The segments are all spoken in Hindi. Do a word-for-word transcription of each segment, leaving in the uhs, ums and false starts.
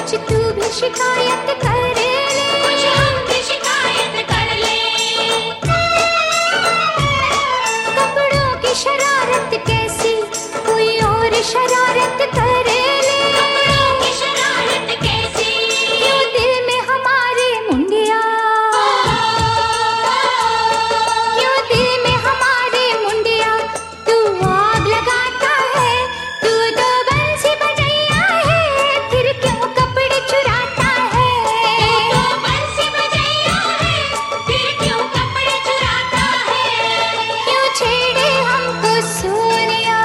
कुछ तू भी शिकायत कर ले, कुछ हम भी शिकायत कर ले। कपड़ों की शरारत कैसी कोई और शरारत कर ले, कपड़ों की शरारत कैसी क्यों दिल में हमारे मुंडिया, क्यों दिल में हमारे मुंडिया तू आग लगाता है। तू तो बंसी बजैया है, फिर क्यों कपड़े चुराता है। तू तो बंसी बजैया है, फिर क्यों कपड़े चुराता है। क्यों छेड़े हमको सोनिया,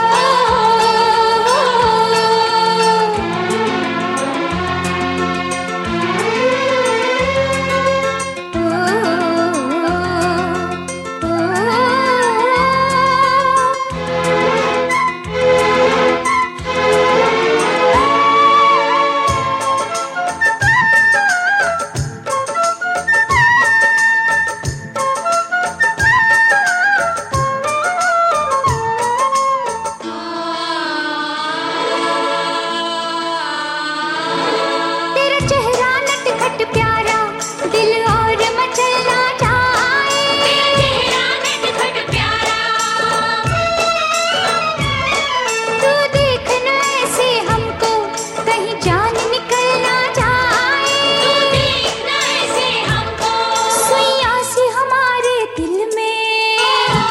तेरा चेहरा नटखट प्यारा दिल और मचलना जाए। तेरा नटखट प्यारा तू देखना ऐसे हमको कहीं जान निकल ना जाए। तू देखना ऐसे हमको सुइयां सी हमारे दिल में,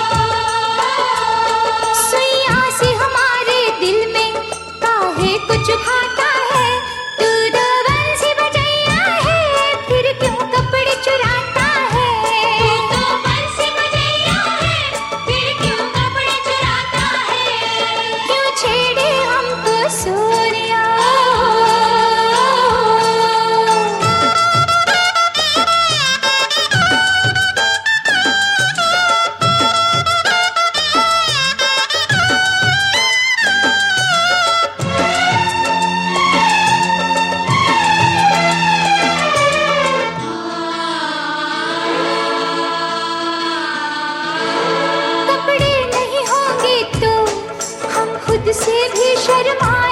सुइयां सी हमारे दिल में काहे कुछ खाता है। तू तो बंसी बजैया है, फिर क्यों कपड़े चुराता है। तू तो बंसी बजैया है, फिर क्यों कपड़े चुराता है। क्यों छेड़े हमको सोनिया, कपड़े नहीं होंगे तो हम खुद से भी शर्मा